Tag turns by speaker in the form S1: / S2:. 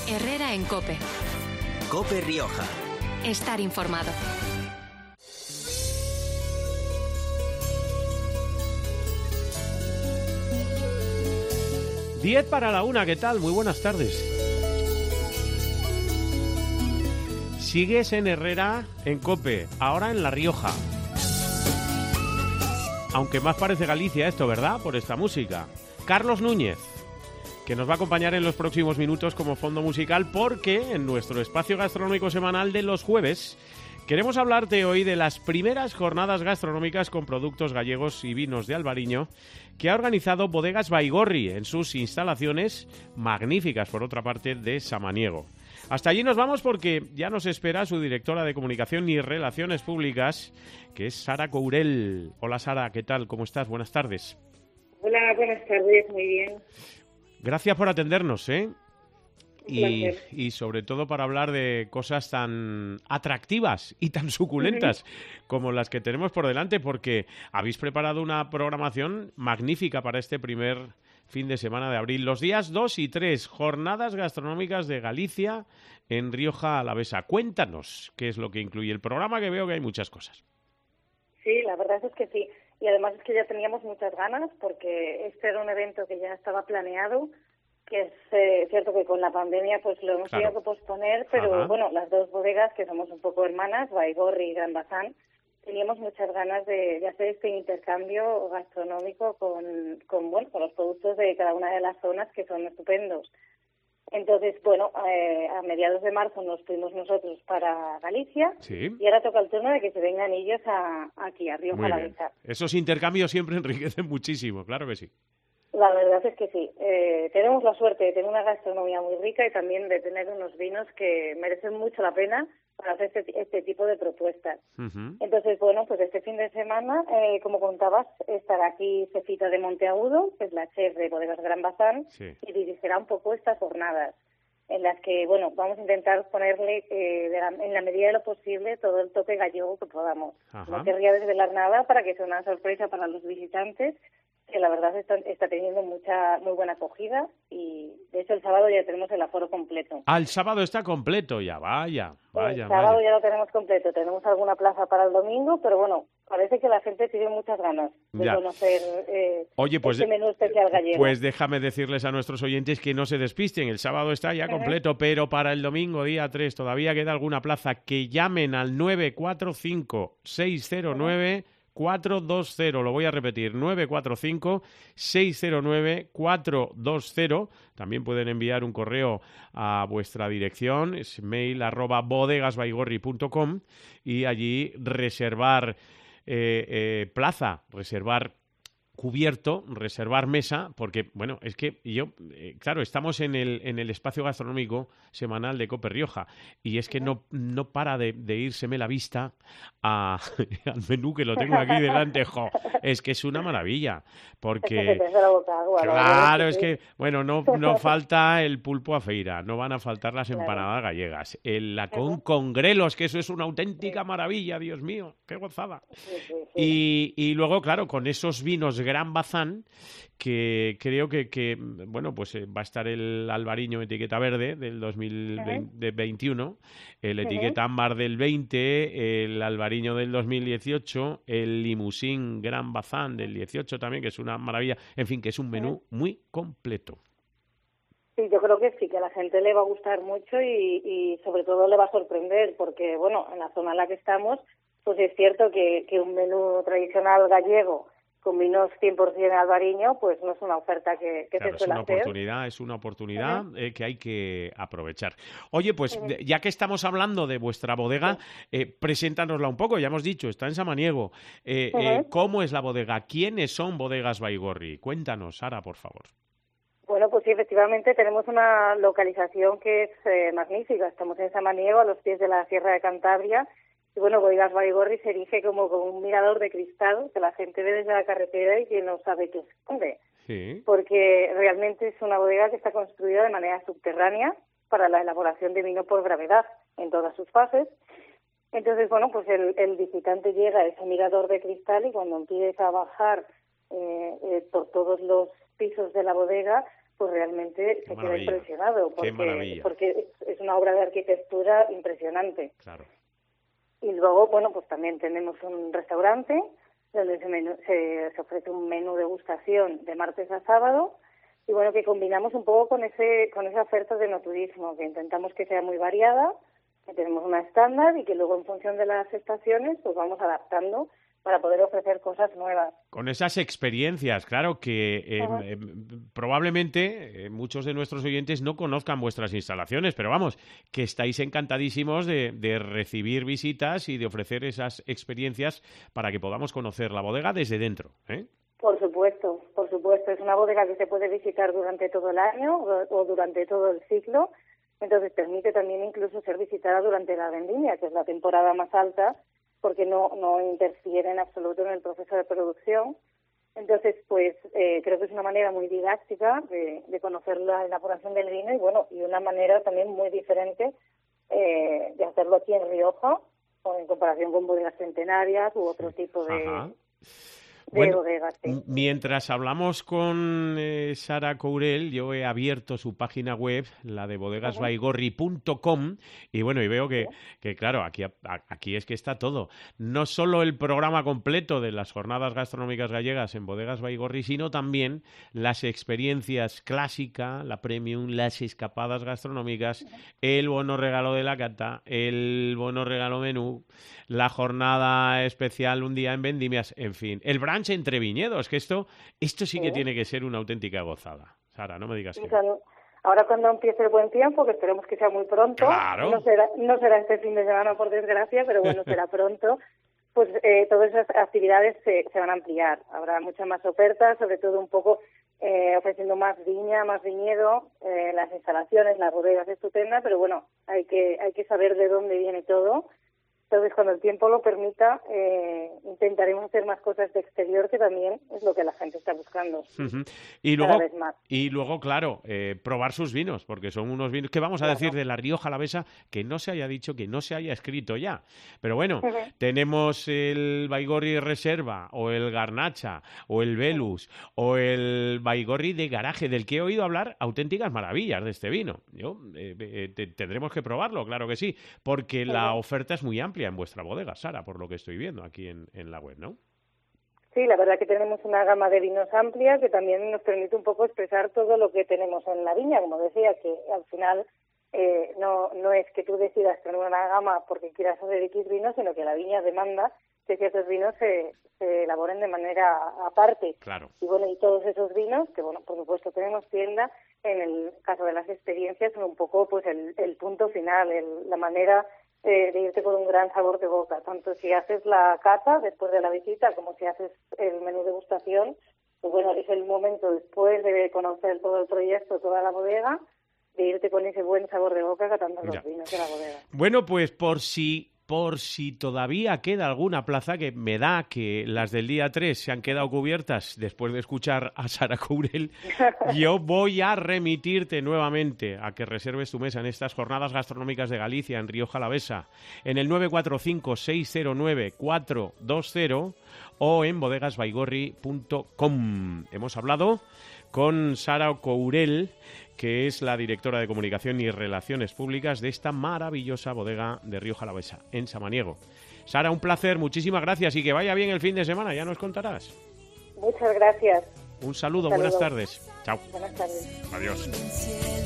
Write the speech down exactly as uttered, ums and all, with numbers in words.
S1: Herrera en COPE.
S2: COPE Rioja.
S1: Estar informado.
S3: diez para la una, ¿qué tal? Muy buenas tardes. Sigues en Herrera en COPE, ahora en La Rioja. Aunque más parece Galicia esto, ¿verdad? Por esta música. Carlos Núñez, que nos va a acompañar en los próximos minutos como fondo musical, porque en nuestro espacio gastronómico semanal de los jueves queremos hablarte hoy de las primeras jornadas gastronómicas con productos gallegos y vinos de Albariño que ha organizado Bodegas Baigorri en sus instalaciones, magníficas por otra parte, de Samaniego. Hasta allí nos vamos porque ya nos espera su directora de Comunicación y Relaciones Públicas, que es Sara Courel. Hola Sara, ¿qué tal? ¿Cómo estás? Buenas tardes.
S4: Hola, buenas tardes, muy bien.
S3: Gracias por atendernos, ¿eh? Y, y sobre todo para hablar de cosas tan atractivas y tan suculentas como las que tenemos por delante, porque habéis preparado una programación magnífica para este primer fin de semana de abril. Los días dos y tres, jornadas gastronómicas de Galicia en Rioja Alavesa. Cuéntanos qué es lo que incluye el programa, que veo que hay muchas cosas.
S4: Sí, la verdad es que sí. Y además es que ya teníamos muchas ganas, porque este era un evento que ya estaba planeado, que es eh, cierto que con la pandemia pues lo hemos
S3: Claro.
S4: tenido que posponer, pero
S3: Ajá.
S4: bueno, las dos bodegas, que somos un poco hermanas, Baigorri y Gran Bazán, teníamos muchas ganas de, de hacer este intercambio gastronómico con, con, bueno, con los productos de cada una de las zonas, que son estupendos. Entonces, bueno, eh, a mediados de marzo nos fuimos nosotros para Galicia,
S3: Sí.
S4: y ahora toca el turno de que se vengan ellos a, aquí, a Rioja
S3: Muy bien.
S4: Alavesa.
S3: Esos intercambios siempre enriquecen muchísimo, claro que sí.
S4: La verdad es que sí. Eh, tenemos la suerte de tener una gastronomía muy rica y también de tener unos vinos que merecen mucho la pena para hacer este, este tipo de propuestas.
S3: Uh-huh.
S4: Entonces, bueno, pues este fin de semana, eh, como contabas, estará aquí Cefita de Monteagudo, que es la chef de Bodegas Gran Bazán,
S3: Sí.
S4: y dirigirá un poco estas jornadas, en las que, bueno, vamos a intentar ponerle, eh, de la, en la medida de lo posible, todo el toque gallego que podamos.
S3: Ajá.
S4: No querría desvelar nada para que sea una sorpresa para los visitantes, que la verdad está, está teniendo mucha muy buena acogida, y de hecho el sábado ya tenemos el aforo completo.
S3: Ah, el sábado está completo ya, vaya, vaya,
S4: el sábado
S3: vaya.
S4: ya lo tenemos completo, tenemos alguna plaza para el domingo, pero bueno, parece que la gente tiene muchas ganas de
S3: Ya.
S4: conocer eh,
S3: Oye, pues,
S4: este menú especial gallego.
S3: Pues déjame decirles a nuestros oyentes que no se despisten. El sábado está ya completo, pero para el domingo, día tres, todavía queda alguna plaza. Que llamen al nueve cuatro cinco, seis cero nueve, cuatro dos cero. Lo voy a repetir, nueve cuatro cinco, seis cero nueve, cuatro dos cero. También pueden enviar un correo a vuestra dirección, es mail arroba bodegasbaigorri punto com, y allí reservar eh, eh, plaza, reservar cubierto, reservar mesa, porque, bueno, es que yo, eh, claro, estamos en el, en el espacio gastronómico semanal de COPE Rioja, y es que no, no para de, de írseme la vista a, al menú, que lo tengo aquí delante, jo, es que es una maravilla, porque...
S4: Es que se te hace la boca agua, la verdad
S3: Claro,
S4: que
S3: es
S4: sí.
S3: que, bueno, no, no falta el pulpo a feira, no van a faltar las
S4: Claro.
S3: empanadas gallegas, el lacón
S4: Ujú.
S3: con grelos, que eso es una auténtica maravilla, Dios mío, qué gozada.
S4: Sí, sí, sí.
S3: Y, y luego, claro, con esos vinos Gran Bazán, que creo que, que bueno, pues eh, va a estar el Albariño etiqueta verde del dos mil veintiuno, el etiqueta ámbar del veinte, el Albariño del dos mil dieciocho, el Limusín Gran Bazán del dieciocho también, que es una maravilla. En fin, que es un menú muy completo.
S4: Sí, yo creo que sí, que a la gente le va a gustar mucho y, y sobre todo le va a sorprender, porque, bueno, en la zona en la que estamos, pues es cierto que, que un menú tradicional gallego con vinos cien por ciento albariño, pues no es una oferta que, que
S3: Claro,
S4: se
S3: es
S4: suele
S3: una
S4: hacer.
S3: oportunidad, es una oportunidad
S4: Ujú.
S3: eh, que hay que aprovechar. Oye, pues
S4: Ujú.
S3: de- ya que estamos hablando de vuestra bodega, eh, preséntanosla un poco. Ya hemos dicho, está en Samaniego. Eh, eh,
S4: Ujú.
S3: ¿Cómo es la bodega? ¿Quiénes son Bodegas Baigorri? Cuéntanos, Sara, por favor.
S4: Bueno, pues sí, efectivamente tenemos una localización que es eh, magnífica. Estamos en Samaniego, a los pies de la Sierra de Cantabria. Y bueno, Bodegas Baigorri se erige como, como un mirador de cristal que la gente ve desde la carretera y que no sabe qué esconde.
S3: Sí.
S4: Porque realmente es una bodega que está construida de manera subterránea para la elaboración de vino por gravedad en todas sus fases. Entonces, bueno, pues el, el visitante llega a ese mirador de cristal y cuando empieza a bajar eh, eh, por todos los pisos de la bodega, pues realmente se queda impresionado, porque, porque es una obra de arquitectura impresionante.
S3: Claro.
S4: Y luego, bueno, pues también tenemos un restaurante donde se, menú, se, se ofrece un menú de degustación de martes a sábado, y bueno, que combinamos un poco con ese con esa oferta de enoturismo, que intentamos que sea muy variada, que tenemos una estándar y que luego en función de las estaciones pues vamos adaptando para poder ofrecer cosas nuevas.
S3: Con esas experiencias, claro que eh, eh, probablemente eh, muchos de nuestros oyentes no conozcan vuestras instalaciones, pero vamos, que estáis encantadísimos de, de recibir visitas y de ofrecer esas experiencias para que podamos conocer la bodega desde dentro, ¿eh?
S4: Por supuesto, por supuesto. Es una bodega que se puede visitar durante todo el año o, o durante todo el ciclo, entonces permite también incluso ser visitada durante la vendimia, que es la temporada más alta, porque no, no interfiere en absoluto en el proceso de producción. Entonces, pues eh, creo que es una manera muy didáctica de, de conocer la elaboración del vino y, bueno, y una manera también muy diferente eh, de hacerlo aquí en Rioja, o en comparación con bodegas centenarias u otro tipo de...
S3: Ajá.
S4: De
S3: bueno,
S4: bodegas, sí.
S3: Mientras hablamos con eh, Sara Courel, yo he abierto su página web, la de bodegas baigorri punto com, y bueno, y veo que, que claro, aquí, aquí es que está todo. No solo el programa completo de las jornadas gastronómicas gallegas en Bodegas Baigorri, sino también las experiencias clásica, la premium, las escapadas gastronómicas, el bono regalo de la cata, el bono regalo menú, la jornada especial un día en vendimias, en fin, el brunch entre viñedos, que esto esto sí, sí que tiene que ser una auténtica gozada. Sara, no me digas que no.
S4: Ahora cuando empiece el buen tiempo, que esperemos que sea muy pronto,
S3: claro.
S4: no será no será este fin de semana por desgracia, pero bueno, será pronto, pues eh, todas esas actividades se, se van a ampliar. Habrá muchas más ofertas, sobre todo un poco eh, ofreciendo más viña, más viñedo, eh, las instalaciones, las bodegas estupendas, pero bueno, hay que hay que saber de dónde viene todo. Entonces, cuando el tiempo lo permita, eh, intentaremos hacer más cosas de exterior, que también es lo que la gente está buscando.
S3: Uh-huh. Y luego,
S4: cada vez más.
S3: Y luego, claro, eh, probar sus vinos, porque son unos vinos... ¿Qué vamos a claro. decir de la Rioja Alavesa? Que no se haya dicho, que no se haya escrito ya. Pero bueno, uh-huh. tenemos el Baigorri Reserva, o el Garnacha, o el Velus, uh-huh. o el Baigorri de Garaje, del que he oído hablar auténticas maravillas de este vino. Yo eh, eh, te, tendremos que probarlo, claro que sí, porque uh-huh. la oferta es muy amplia en vuestra bodega, Sara, por lo que estoy viendo aquí en, en la web, ¿no?
S4: Sí, la verdad que tenemos una gama de vinos amplia que también nos permite un poco expresar todo lo que tenemos en la viña, como decía, que al final eh, no no es que tú decidas tener una gama porque quieras hacer X vinos, sino que la viña demanda que ciertos vinos se, se elaboren de manera aparte.
S3: Claro.
S4: Y bueno, y todos esos vinos, que bueno, por supuesto tenemos tienda, en el caso de las experiencias son un poco pues el, el punto final, el, la manera Eh, de irte con un gran sabor de boca, tanto si haces la cata después de la visita como si haces el menú de degustación. Pues bueno, es el momento después de conocer todo el proyecto, toda la bodega, de irte con ese buen sabor de boca catando los vinos de la bodega.
S3: Bueno, pues por si por si todavía queda alguna plaza, que me da que las del día tres se han quedado cubiertas después de escuchar a Sara Courel, yo voy a remitirte nuevamente a que reserves tu mesa en estas jornadas gastronómicas de Galicia, en Rioja Alavesa, en el nueve cuatro cinco, seis cero nueve, cuatro dos cero o en bodegas baigorri punto com. Hemos hablado con Sara Courel, que es la directora de Comunicación y Relaciones Públicas de esta maravillosa bodega de Rioja Alavesa, en Samaniego. Sara, un placer, muchísimas gracias y que vaya bien el fin de semana, ya nos contarás.
S4: Muchas gracias.
S3: Un saludo, un saludo. Buenas tardes. Chao.
S4: Buenas tardes.
S3: Adiós.